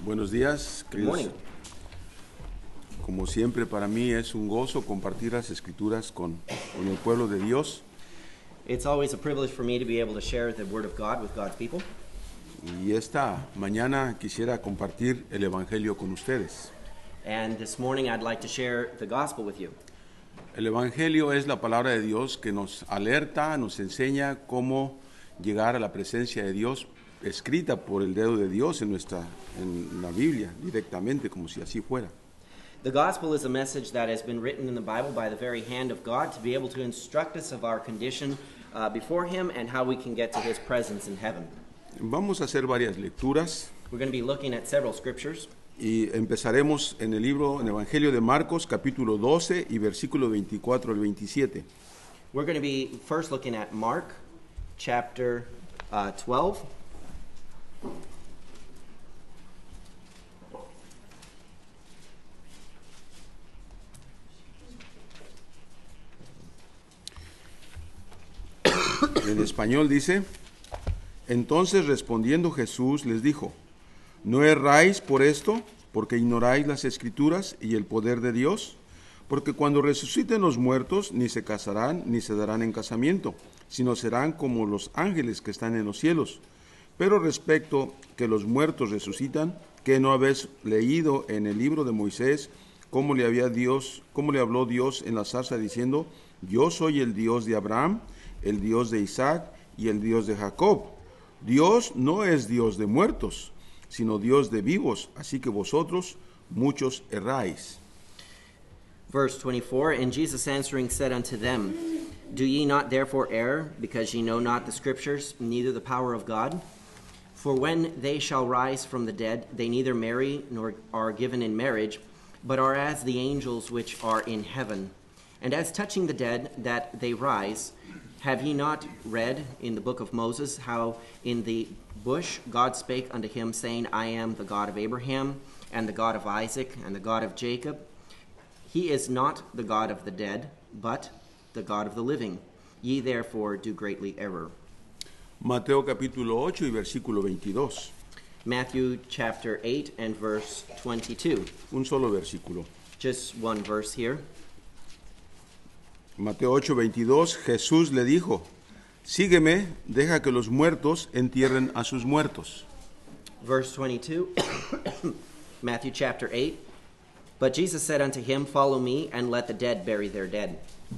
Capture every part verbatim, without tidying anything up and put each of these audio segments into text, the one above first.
Buenos días, Good morning. queridos. Como siempre, para mí es un gozo compartir las escrituras con, con el pueblo de Dios. It's always a privilege for me to be able to share the Word of God with God's people. Y esta mañana quisiera compartir el Evangelio con ustedes. And this morning I'd like to share the gospel with you. El Evangelio es la palabra de Dios que nos alerta, nos enseña cómo llegar a la presencia de Dios, escrita por el dedo de Dios en nuestra en la Biblia, directamente, como si así fuera. The gospel is a message that has been written in the Bible by the very hand of God to be able to instruct us of our condition uh, before Him and how we can get to His presence in heaven. Vamos a hacer varias lecturas We're going to be looking at several scriptures. y empezaremos en el libro, en el Evangelio de Marcos, capítulo doce y versículo veinticuatro al veintisiete. We're going to be first looking at Mark chapter uh, twelve. En español dice: Entonces respondiendo Jesús les dijo: ¿No erráis por esto, porque ignoráis las Escrituras y el poder de Dios? Porque cuando resuciten los muertos, ni se casarán ni se darán en casamiento, sino serán como los ángeles que están en los cielos. Pero respecto que los muertos resucitan, ¿qué no habéis leído en el libro de Moisés cómo le había Dios, cómo le habló Dios en la zarza diciendo: Yo soy el Dios de Abraham, el Dios de Isaac y el Dios de Jacob? Dios no es Dios de muertos, sino Dios de vivos, así que vosotros muchos erráis. Verse twenty-four, And Jesus answering said unto them, Do ye not therefore err, because ye know not the Scriptures, neither the power of God? For when they shall rise from the dead, they neither marry nor are given in marriage, but are as the angels which are in heaven. And as touching the dead, that they rise, have ye not read in the book of Moses how in the bush God spake unto him, saying, I am the God of Abraham, and the God of Isaac, and the God of Jacob? He is not the God of the dead, but the God of the living. Ye therefore do greatly err. Mateo capítulo ocho y versículo veintidós. Matthew chapter eight and verse twenty-two. Un solo versículo. Just one verse here. Mateo ocho, veintidós, Jesús le dijo: Sígueme, deja que los muertos entierren a sus muertos. Verse twenty-two. Matthew chapter eight. But Jesus said unto him, Follow me, and let the dead bury their dead.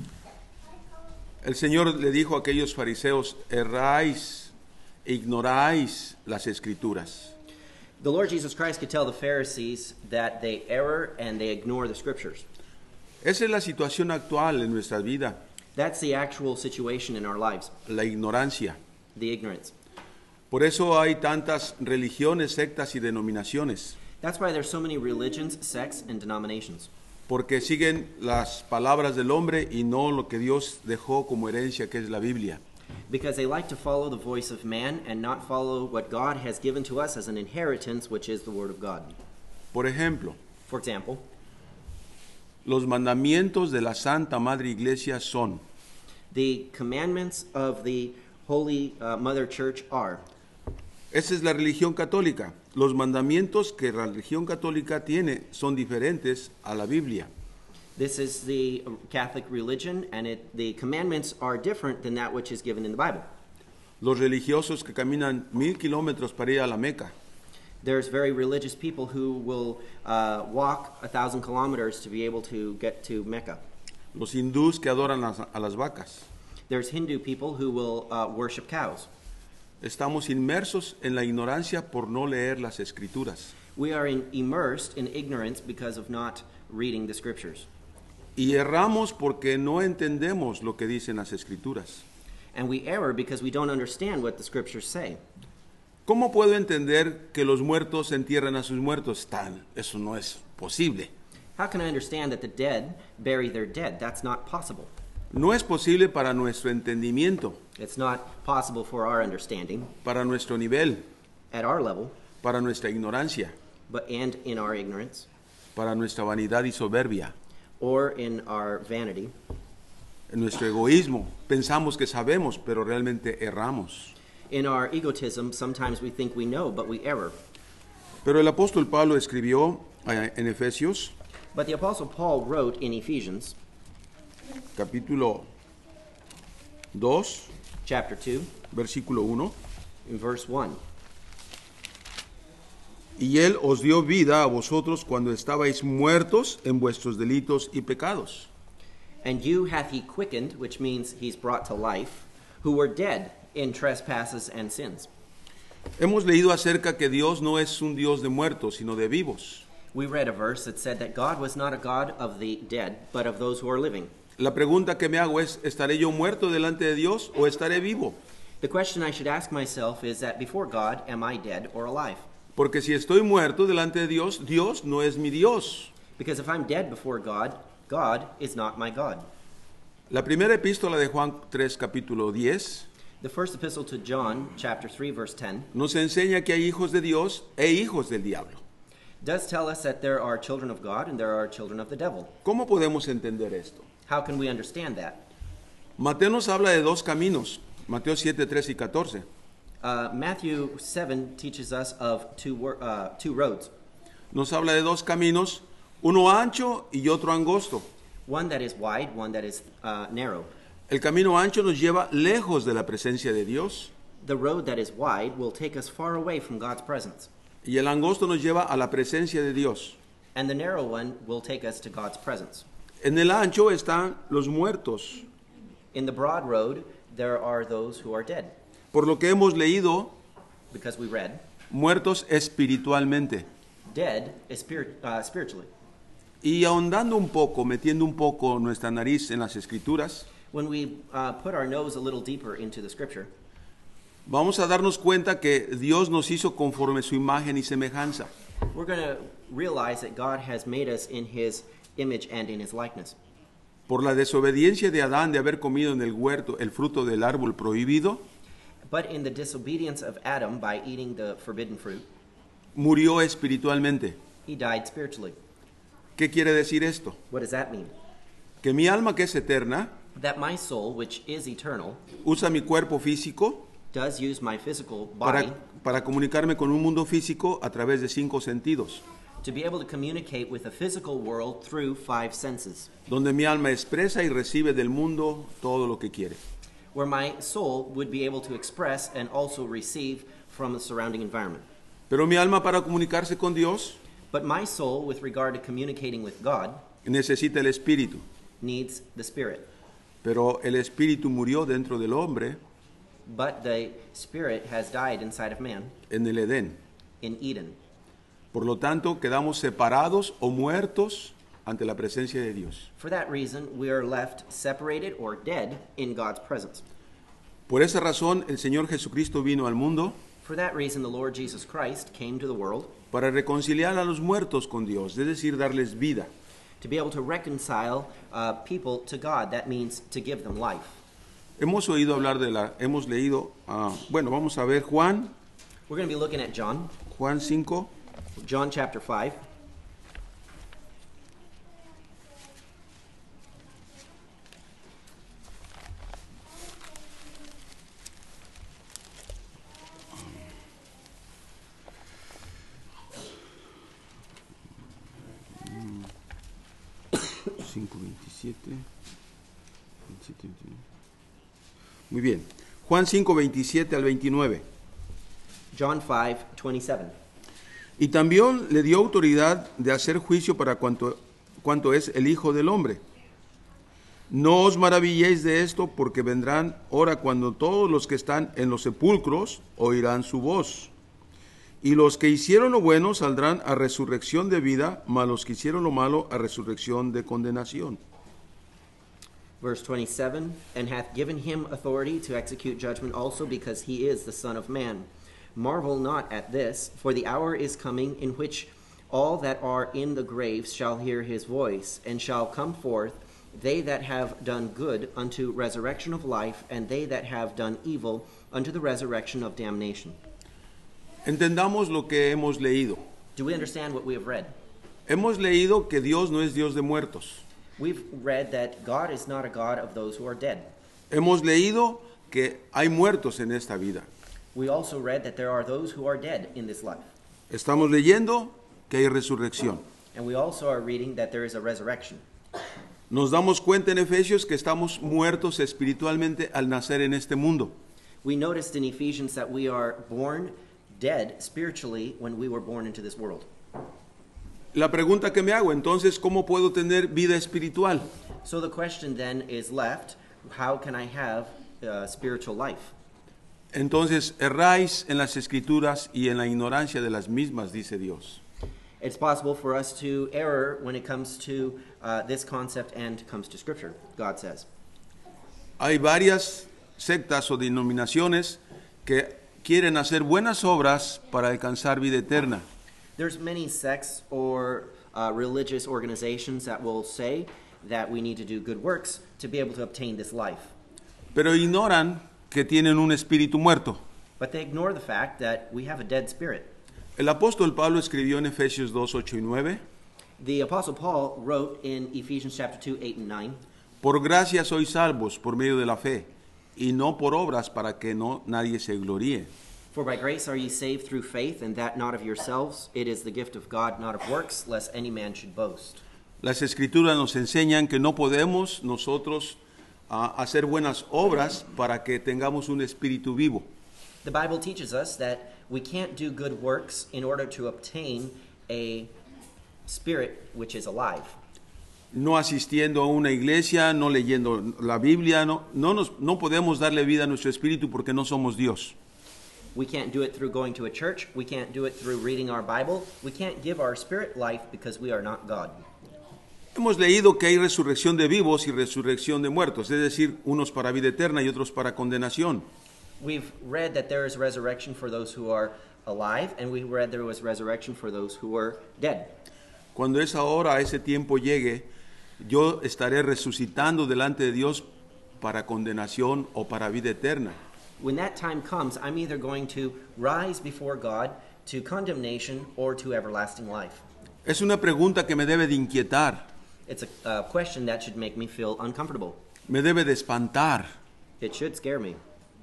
El Señor le dijo a aquellos fariseos: erráis, ignoráis las Escrituras. The Lord Jesus Christ could tell the Pharisees that they err and they ignore the Scriptures. Esa es la situación actual en nuestra vida, That's the actual situation in our lives, la ignorancia. the ignorance. Por eso hay tantas religiones, sectas y denominaciones, That's why there's so many religions, sects, and denominations. porque siguen las palabras del hombre y no lo que Dios dejó como herencia, que es la Biblia. Because they like to follow the voice of man and not follow what God has given to us as an inheritance, which is the Word of God. Por ejemplo, For example, los mandamientos de la Santa Madre Iglesia son: the commandments of the Holy uh, Mother Church are, esa es la religión católica. Los mandamientos que la religión católica tiene son diferentes a la Biblia. this is the Catholic religion, and it, the commandments are different than that which is given in the Bible. Los religiosos que caminan mil kilómetros para ir a la Meca. There's very religious people who will uh, walk a thousand kilometers to be able to get to Mecca. Los hindús que adoran las- a las vacas. There's Hindu people who will uh, worship cows. Estamos inmersos en la ignorancia por no leer las Escrituras. We are in, immersed in ignorance because of not reading the Scriptures. Y erramos porque no entendemos lo que dicen las Escrituras. And we err because we don't understand what the Scriptures say. ¿Cómo puedo entender que los muertos entierran a sus muertos? Tal, eso no es posible. How can I understand that the dead bury their dead? That's not possible. No es posible para nuestro entendimiento, It's not possible for our understanding para nuestro nivel, at our level, para nuestra ignorancia, but and in our ignorance para nuestra vanidad y soberbia, or in our vanity. en nuestro egoísmo. Pensamos que sabemos, pero realmente erramos. In our egotism, sometimes we think we know, but we err. Pero el apóstol Pablo escribió eh, en Efesios, But the Apostle Paul wrote in Ephesians capítulo dos, chapter two, versículo uno, in verse one. y él os dio vida a vosotros cuando estabais muertos en vuestros delitos y pecados. And you hath he quickened, which means he's brought to life, who were dead in trespasses and sins. Hemos leído acerca que Dios no es un Dios de muertos, sino de vivos. We read a verse that said that God was not a God of the dead, but of those who are living. La pregunta que me hago es, ¿estaré yo muerto delante de Dios o estaré vivo? The question I should ask myself is that before God, am I dead or alive? Porque si estoy muerto delante de Dios, Dios no es mi Dios. Because if I'm dead before God, God is not my God. La primera epístola de Juan tres, capítulo diez, The first epistle to John, chapter three, verse ten, nos enseña que hay hijos de Dios e hijos del diablo. does tell us that there are children of God and there are children of the devil. ¿Cómo podemos entender esto? How can we understand that? Mateo nos habla de dos caminos, Mateo siete, tres y catorce. Uh, Matthew seven teaches us of two, wor- uh, two roads, Nos habla de dos caminos, uno ancho y otro angosto. one that is wide, one that is uh, narrow. El camino ancho nos lleva lejos de la presencia de Dios The road that is wide will take us far away from God's presence, y el angosto nos lleva a la presencia de Dios. and the narrow one will take us to God's presence. En el ancho están los muertos. In the broad road, there are those who are dead, Por lo que hemos leído, because we read, muertos espiritualmente. dead is spirit, uh, spiritually. Y ahondando un poco, metiendo un poco nuestra nariz en las escrituras, When we uh, put our nose a little deeper into the scripture, vamos a darnos cuenta que Dios nos hizo conforme su imagen y semejanza. we're going to realize that God has made us in his image and in his likeness. Por la desobediencia de Adán de haber comido en el huerto el fruto del árbol prohibido, But in the disobedience of Adam by eating the forbidden fruit, murió espiritualmente. he died spiritually. ¿Qué quiere decir esto? What does that mean? Que mi alma, que es eterna, That my soul, which is eternal, usa mi cuerpo físico does use my physical body para, para comunicarme con un mundo físico a través de cinco sentidos, to be able to communicate with the physical world through five senses, donde mi alma expresa y recibe del mundo todo lo que quiere. where my soul would be able to express and also receive from the surrounding environment. Pero mi alma, para comunicarse con Dios, But my soul, with regard to communicating with God, necesita el espíritu. needs the spirit. Pero el espíritu murió dentro del hombre But the spirit has died inside of man en el Edén. in Eden. Por lo tanto, quedamos separados o muertos ante la presencia de Dios. For that reason, we are left separated or dead in God's presence. Por esa razón, el Señor Jesucristo vino al mundo For that reason, the Lord Jesus Christ came to the world para reconciliar a los muertos con Dios, es decir, darles vida. to be able to reconcile uh, people to God. That means to give them life. Hemos oído hablar de la, hemos leído, ah, bueno, vamos a ver Juan, We're going to be looking at John, Juan cinco, John chapter five. cinco, veintisiete, veintisiete, veintinueve. Muy bien. Juan cinco, veintisiete al veintinueve. John five twenty-seven. Y también le dio autoridad de hacer juicio para cuanto, cuanto es el Hijo del Hombre. No os maravilléis de esto, porque vendrán hora cuando todos los que están en los sepulcros oirán su voz. Y los que hicieron lo bueno saldrán a resurrección de vida, mas los que hicieron lo malo a resurrección de condenación. Verse twenty-seven, and hath given him authority to execute judgment also, because he is the Son of Man. Marvel not at this, for the hour is coming in which all that are in the graves shall hear his voice, and shall come forth, they that have done good unto resurrection of life, and they that have done evil unto the resurrection of damnation. Entendamos lo que hemos leído. Do we understand what we have read? Hemos leído que Dios no es Dios de muertos. We've read that God is not a God of those who are dead. Hemos leído que hay muertos en esta vida. We also read that there are those who are dead in this life. Estamos leyendo que hay resurrección. And we also are reading that there is a resurrection. Nos damos cuenta en Efesios que estamos muertos espiritualmente al nacer en este mundo. We noticed in Ephesians that we are born dead spiritually when we were born into this world. La pregunta que me hago, entonces, ¿cómo puedo tener vida espiritual? So the question then is left, how can I have uh, spiritual life? Entonces, erráis en las escrituras y en la ignorancia de las mismas, dice Dios. It's possible for us to err when it comes to uh, this concept and comes to Scripture, God says. Hay varias sectas o denominaciones que quieren hacer buenas obras para alcanzar vida eterna. There's many sects or uh, religious organizations that will say that we need to do good works to be able to obtain this life. Pero ignoran que tienen un espíritu muerto. But they ignore the fact that we have a dead spirit. El apóstol Pablo escribió en Efesios dos, ocho y nueve, The Apostle Paul wrote in Ephesians chapter two, eight and nine, por gracia sois salvos por medio de la fe, y no por obras para que no nadie se gloríe. For by grace are ye saved through faith, and that not of yourselves. It is the gift of God, not of works, lest any man should boast. Las escrituras nos enseñan que no podemos nosotros uh, hacer buenas obras para que tengamos un espíritu vivo. The Bible teaches us that we can't do good works in order to obtain a spirit which is alive. No asistiendo a una iglesia, no leyendo la Biblia, no, no, nos, no podemos darle vida a nuestro espíritu porque no somos Dios. We can't do it through going to a church. We can't do it through reading our Bible. We can't give our spirit life because we are not God. Hemos leído que hay resurrección de vivos y resurrección de muertos, es decir, unos para vida eterna y otros para condenación. We've read that there is resurrection for those who are alive, and we read there was resurrection for those who were dead. Cuando esa hora, ese tiempo llegue, yo estaré resucitando delante de Dios para condenación o para vida eterna. When that time comes, I'm either going to rise before God to condemnation or to everlasting life. Es una pregunta que me debe de inquietar, It's a, a question that should make me feel uncomfortable. me debe de espantar. It should scare me.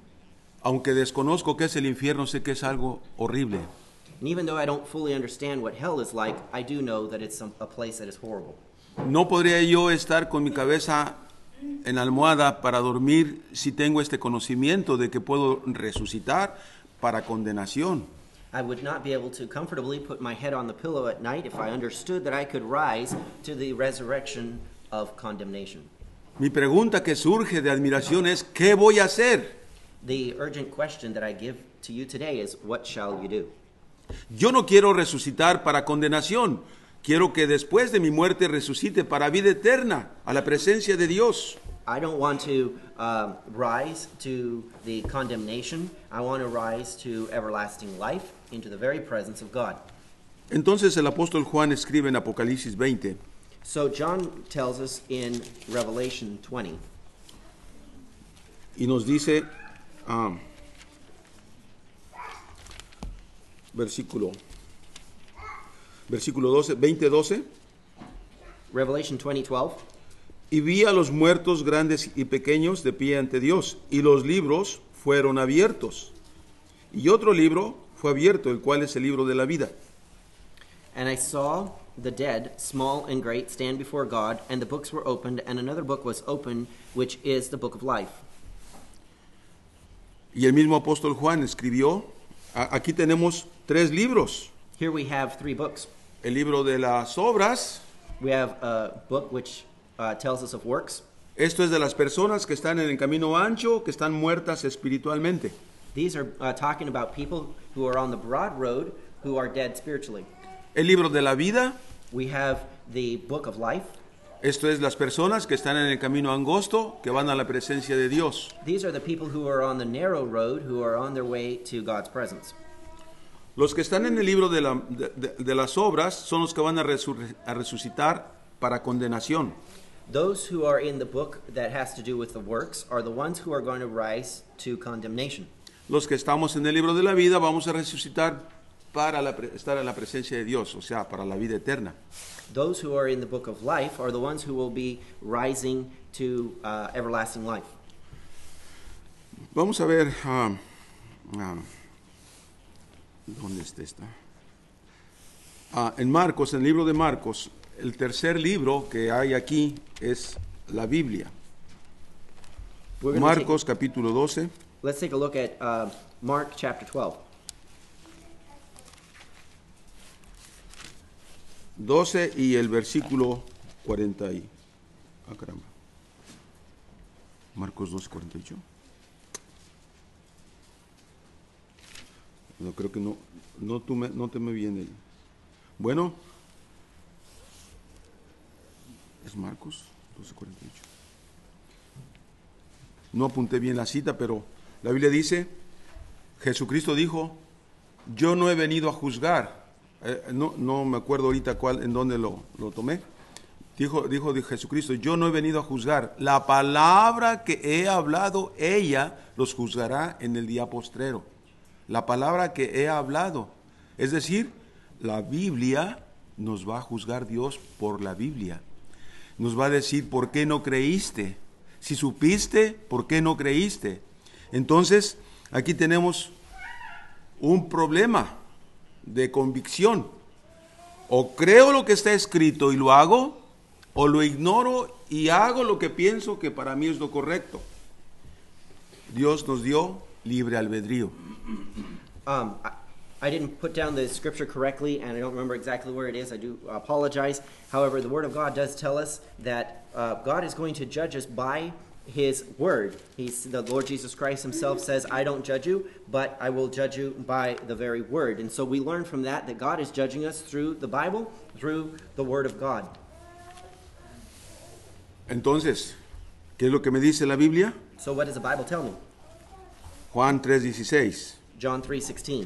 Aunque desconozco qué es el infierno, sé que es algo horrible. And even though I don't fully understand what hell is like, I do know that it's some, a place that is horrible. No podría yo estar con mi cabeza en la almohada para dormir si tengo este conocimiento de que puedo resucitar para condenación. I would not be able to comfortably put my head on the pillow at night if I understood that I could rise to the resurrection of condemnation. Mi pregunta que surge de admiración es, ¿qué voy a hacer? The urgent question that I give to you today is, what shall you do? Yo no quiero resucitar para condenación. Quiero que después de mi muerte resucite para vida eterna, a la presencia de Dios. I don't want to um, rise to the condemnation. I want to rise to everlasting life, into the very presence of God. Entonces el apóstol Juan escribe en Apocalipsis veinte, So John tells us in Revelation twenty, y nos dice, ah, versículo, versículo doce, veinte, doce, Revelation twenty, twelve. y vi a los muertos grandes y pequeños de pie ante Dios, y los libros fueron abiertos. Y otro libro fue abierto, el cual es el libro de la vida. And I saw the dead, small and great, stand before God, and the books were opened, and another book was opened, which is the book of life. Y el mismo apóstol Juan escribió, a- aquí tenemos tres libros. Here we have three books. El libro de las obras, We have a book which uh, tells us of works. esto es de las personas que están en el camino ancho, que están muertas espiritualmente. These are uh, talking about people who are on the broad road who are dead spiritually. El libro de la vida, We have the book of life. esto es las personas que están en el camino angosto, que van a la presencia de Dios. These are the people who are on the narrow road who are on their way to God's presence. Los que están en el libro de, la- de- de- de las obras son los que van a, resur- a resucitar para condenación. Those who are in the book that has to do with the works are the ones who are going to rise to condemnation. Los que estamos en el libro de la vida vamos a resucitar para la pre- estar en la presencia de Dios, o sea, para la vida eterna. Those who are in the book of life are the ones who will be rising to uh, everlasting life. Vamos a ver, ah, ah, ¿dónde está esta? Ah, en Marcos, en el libro de Marcos, el tercer libro que hay aquí es la Biblia. We're gonna Marcos capítulo doce. take, let's take a look at uh, Mark chapter twelve. doce y el versículo cuarenta y... Ah, caramba. Marcos doce, cuarenta y ocho. No, creo que no, no, tú me, no te me viene. El... Bueno, es Marcos doce, cuarenta y ocho. No apunté bien la cita, pero la Biblia dice, Jesucristo dijo, yo no he venido a juzgar. Eh, no, no me acuerdo ahorita cuál, en dónde lo, lo tomé. Dijo, dijo de Jesucristo, yo no he venido a juzgar. La palabra que he hablado, ella los juzgará en el día postrero. La palabra que he hablado. Es decir, la Biblia nos va a juzgar Dios por la Biblia. Nos va a decir, ¿por qué no creíste? Si supiste, ¿por qué no creíste? Entonces, aquí tenemos un problema de convicción. O creo lo que está escrito y lo hago, o lo ignoro y hago lo que pienso que para mí es lo correcto. Dios nos dio libre albedrío. Um, I, I didn't put down the scripture correctly, and I don't remember exactly where it is. I do apologize. However, the Word of God does tell us that uh, God is going to judge us by His Word. He's, the Lord Jesus Christ Himself says, I don't judge you, but I will judge you by the very Word. And so we learn from that that God is judging us through the Bible, through the Word of God. Entonces, ¿qué es lo que me dice la Biblia? So what does the Bible tell me? Juan tres dieciséis. John three sixteen.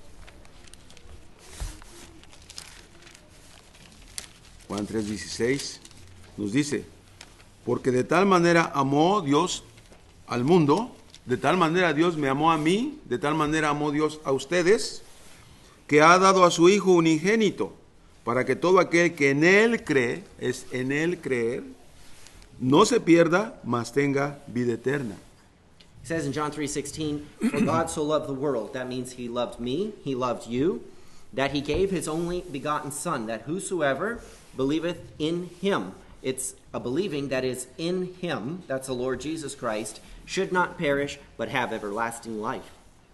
Juan tres dieciséis nos dice, porque de tal manera amó Dios al mundo, de tal manera Dios me amó a mí, de tal manera amó Dios a ustedes, que ha dado a su Hijo unigénito, para que todo aquel que en Él cree, es en Él creer, no se pierda, mas tenga vida eterna. It says in John three sixteen, for God so loved the world, that means He loved me, He loved you, that He gave His only begotten Son, that whosoever believeth in Him, it's a believing that is in Him, that's the Lord Jesus Christ, should not perish, but have everlasting life.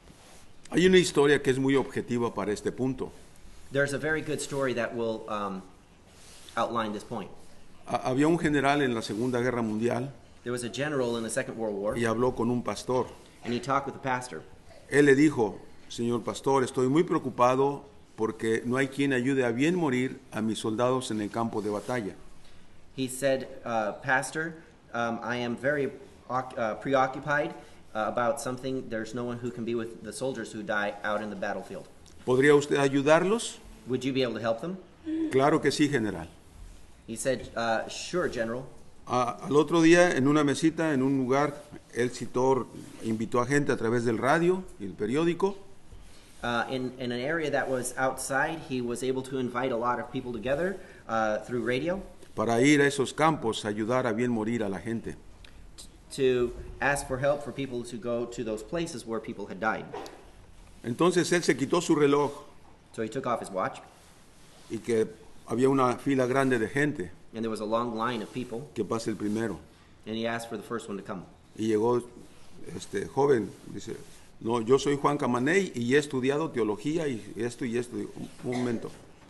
Hay una historia que es muy objetiva para este punto. There's a very good story that will um, outline this point. Ha- Había un general en la Segunda Guerra Mundial There was a general in the Second World War, y habló con un pastor. and he talked with the pastor. Él le dijo, señor pastor, estoy muy preocupado porque no hay quien ayude a bien morir a mis soldados en el campo de batalla. He said, uh, Pastor, um, I am very oc- uh, preoccupied uh, about something. There's no one who can be with the soldiers who die out in the battlefield. ¿Podría usted ayudarlos? Would you be able to help them? Claro que sí, general. He said, uh, sure, General. A- al otro día, en una mesita, en un lugar, él citó, invitó a gente a través del radio y el periódico. Uh, in, in an area that was outside, he was able to invite a lot of people together uh, through radio Para ir a esos campos a ayudar a bien morir a la gente. to ask for help for people to go to those places where people had died. Entonces él se quitó su reloj So he took off his watch, y que había una fila grande de gente, and there was a long line of people, que pase el primero. and he asked for the first one to come. Y llegó este joven, dice, no, yo soy Juan Camaney y he estudiado teología y esto y esto. Digo, un, un momento,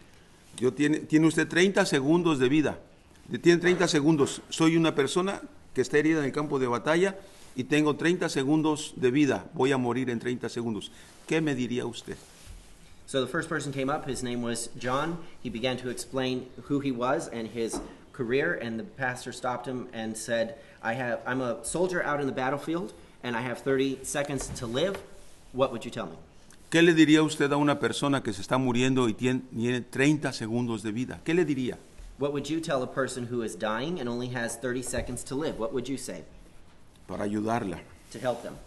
yo tiene, tiene usted treinta segundos de vida, tiene treinta segundos, soy una persona que está herida en el campo de batalla y tengo treinta segundos de vida, voy a morir en treinta segundos. ¿Qué me diría usted? So the first person came up, his name was John. He began to explain who he was and his career, and the pastor stopped him and said, I have, I'm a soldier out in the battlefield, and I have thirty seconds to live. What would you tell me? ¿Qué le diría usted a una persona que se está muriendo y tiene, tiene treinta segundos de vida? ¿Qué le diría? What would you tell a person who is dying and only has thirty seconds to live? What would you say Para ayudarla. to help them?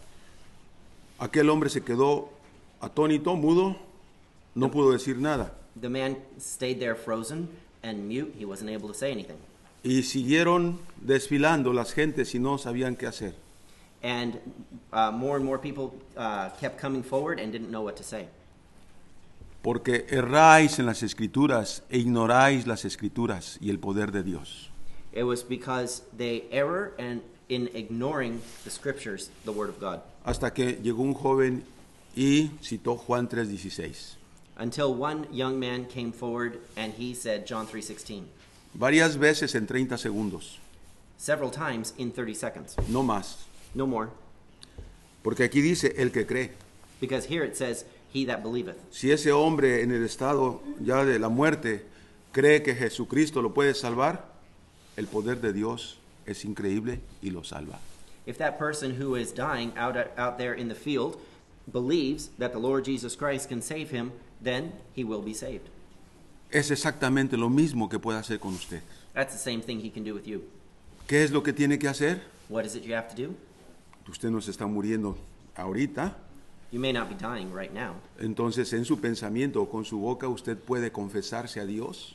Aquel hombre se quedó atónito, mudo, no pudo decir nada. The man stayed there frozen and mute. He wasn't able to say anything. Y siguieron desfilando las gentes y no sabían qué hacer. And uh, more and more people uh, kept coming forward and didn't know what to say. porque erráis en las escrituras e ignoráis las escrituras y el poder de Dios. It was because they error and in ignoring the scriptures, the word of God. Hasta que llegó un joven y citó Juan tres dieciséis. Until one young man came forward and he said John three sixteen. Varias veces en treinta segundos, Several times in thirty seconds. no más. No more. Porque aquí dice el que cree. Because here it says, he that believeth. Si ese hombre en el estado ya de la muerte cree que Jesucristo lo puede salvar, el poder de Dios es increíble y lo salva. If that person who is dying out, out there in the field believes that the Lord Jesus Christ can save him, then he will be saved. Es exactamente lo mismo que puede hacer con usted. That's the same thing he can do with you. ¿Qué es lo que tiene que hacer? What is it you have to do? Usted no se está muriendo ahorita, You may not be dying right now. entonces en su pensamiento o con su boca usted puede confesarse a Dios.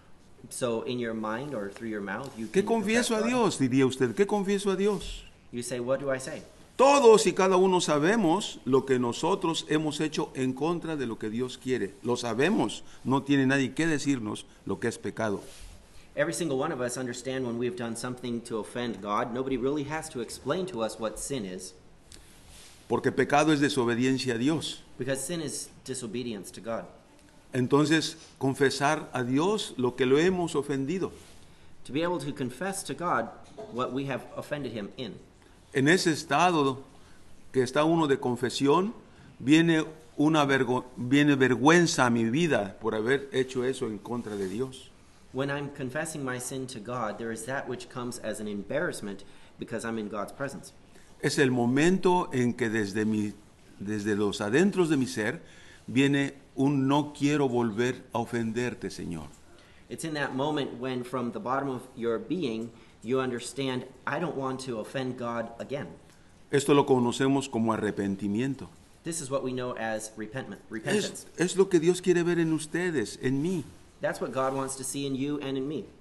So in your mind or through your mouth, you ¿Qué can confess confieso a God. Dios? Diría usted, ¿qué confieso a Dios? You say, what do I say? Todos y cada uno sabemos lo que nosotros hemos hecho en contra de lo que Dios quiere. Lo sabemos, no tiene nadie que decirnos lo que es pecado. Every single one of us understand when we've done something to offend God. Nobody really has to explain to us what sin is, Porque pecado es desobediencia a Dios. because sin is disobedience to God. Entonces, confesar a Dios lo que lo hemos ofendido. To be able to confess to God what we have offended him in. En ese estado que está uno de confesión, viene una vergo- viene vergüenza a mi vida por haber hecho eso en contra de Dios. When I'm confessing my sin to God, there is that which comes as an embarrassment because I'm in God's presence. Es el momento en que desde, mi, desde los adentros de mi ser viene un no quiero volver a ofenderte, Señor. It's in that moment when from the bottom of your being, you understand, I don't want to offend God again. Esto lo conocemos como arrepentimiento. This is what we know as repentment, Es, repentance. es lo que Dios quiere ver en ustedes, en mí. That's what God wants to see in you and in me.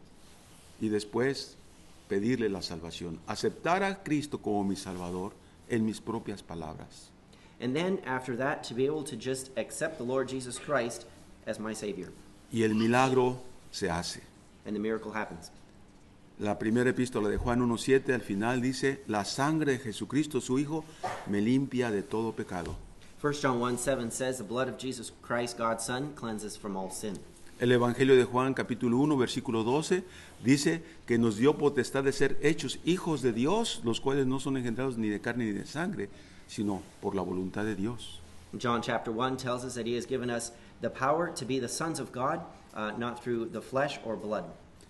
Y después pedirle la salvación. Aceptar a Cristo como mi Salvador en mis propias palabras. And then after that, to be able to just accept the Lord Jesus Christ as my Savior. Y el milagro se hace. And the miracle happens. La primera epístola de Juan uno siete al final dice, la sangre de Jesucristo su Hijo me limpia de todo pecado. First John one seven says, the blood of Jesus Christ, God's Son, cleanses from all sin. El Evangelio de Juan capítulo uno versículo doce dice que nos dio potestad de ser hechos hijos de Dios, los cuales no son engendrados ni de carne ni de sangre, sino por la voluntad de Dios. John chapter one tells us that he has given us the power to be the sons of God, uh, not through the flesh or blood.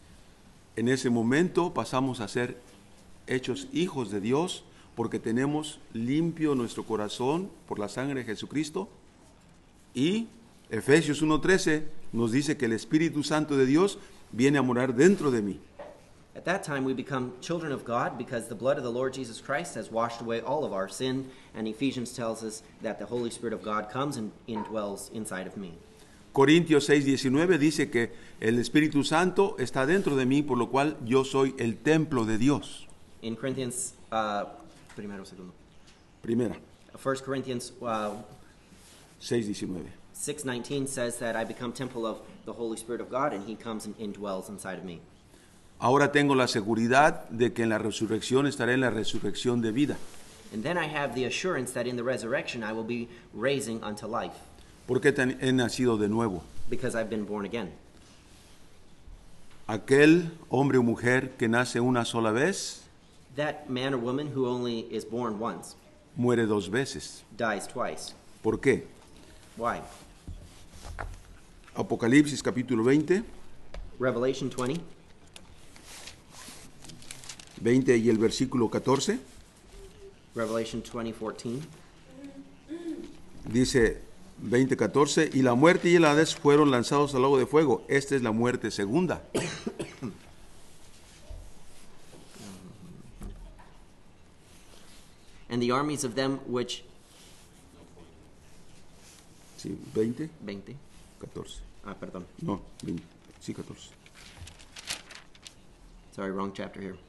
En ese momento pasamos a ser hechos hijos de Dios porque tenemos limpio nuestro corazón por la sangre de Jesucristo. Y Efesios uno trece nos dice que el Espíritu Santo de Dios viene a morar dentro de mí. At that time, we become children of God because the blood of the Lord Jesus Christ has washed away all of our sin, and Ephesians tells us that the Holy Spirit of God comes and indwells inside of me. Corintios seis diecinueve dice que el Espíritu Santo está dentro de mí, por lo cual yo soy el templo de Dios. In Corinthians, uh, primero, segundo. Primera, First Corinthians uh, seis diecinueve. six nineteen says that I become temple of the Holy Spirit of God, and He comes and indwells inside of me. Ahora tengo la seguridad de que en la resurrección estaré en la resurrección de vida. And then I have the assurance that in the resurrection I will be raising unto life, Porque he nacido de nuevo. because I've been born again. Aquel hombre o mujer que nace una sola vez, That man or woman who only is born once muere dos veces. dies twice. ¿Por qué? Why? Apocalipsis capítulo veinte, Revelation twenty, veinte y el versículo catorce, Revelation twenty fourteen. dice veinte catorce, y la muerte y el Hades fueron lanzados al lago de fuego. Esta es la muerte segunda. And the armies of them which Sí, veinte, veinte. catorce. Ah, perdón. No, veinte, sí, catorce. Sorry, wrong chapter here.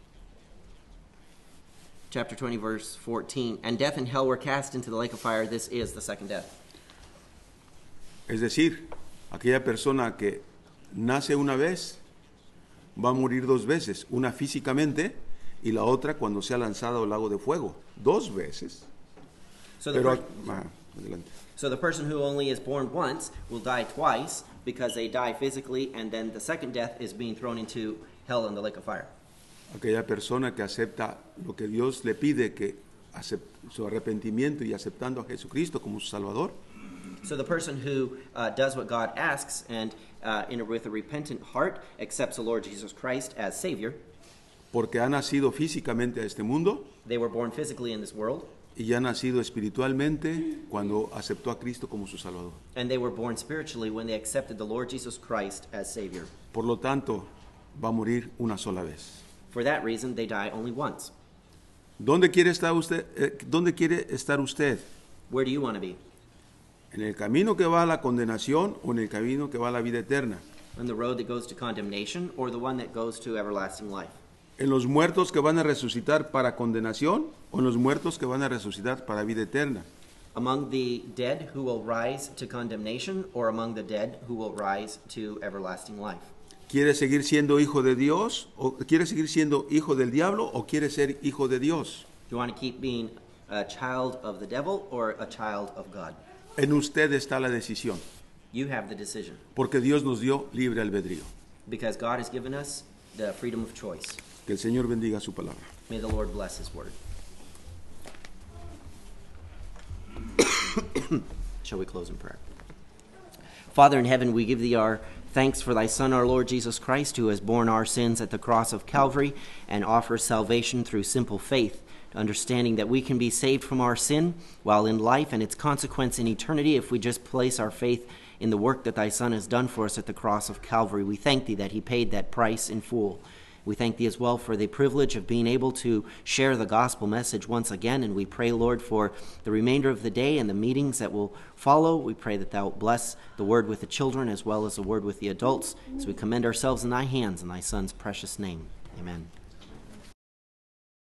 Chapter twenty, verse fourteen. And death and hell were cast into the lake of fire. This is the second death. Es decir, Aquella persona que nace una vez va a morir dos veces, una físicamente y la otra cuando sea lanzada al lago de fuego, dos veces. So the, Pero, per- ah, adelante. so the person who only is born once will die twice because they die physically, and then the second death is being thrown into hell in the lake of fire. Aquella persona que acepta lo que Dios le pide, que acep- su arrepentimiento y aceptando a Jesucristo como su Salvador, So the person who uh, does what God asks and uh, in a, with a repentant heart accepts the Lord Jesus Christ as Savior. porque ha nacido físicamente a este mundo They were born physically in this world, y ya ha nacido espiritualmente cuando aceptó a Cristo como su Salvador. and they were born spiritually when they accepted the Lord Jesus Christ as Savior. Por lo tanto, va a morir una sola vez. For that reason, they die only once. ¿Dónde quiere estar usted? eh, ¿Dónde quiere estar usted? Where do you want to be? ¿En el camino que va a la condenación o en el camino que va a la vida eterna? On the road that goes to condemnation or the one that goes to everlasting life? ¿En los muertos que van a resucitar para condenación o en los muertos que van a resucitar para vida eterna? Among the dead who will rise to condemnation or among the dead who will rise to everlasting life? ¿Quiere seguir siendo hijo de Dios o quiere seguir siendo hijo del diablo o quiere ser hijo de Dios? Do you want to keep being a child of the devil or a child of God? En usted está la decisión, You have the decision porque Dios nos dio libre albedrío. because God has given us the freedom of choice. Que el Señor bendiga su palabra. May the Lord bless His word. Shall we close in prayer? Father in heaven, we give Thee our thanks for Thy Son, our Lord Jesus Christ, who has borne our sins at the cross of Calvary and offers salvation through simple faith, understanding that we can be saved from our sin while in life and its consequence in eternity if we just place our faith in the work that Thy Son has done for us at the cross of Calvary. We thank Thee that He paid that price in full. We thank Thee as well for the privilege of being able to share the gospel message once again, and we pray, Lord, for the remainder of the day and the meetings that will follow. We pray that Thou bless the word with the children as well as the word with the adults as we commend ourselves in Thy hands in Thy Son's precious name. Amen.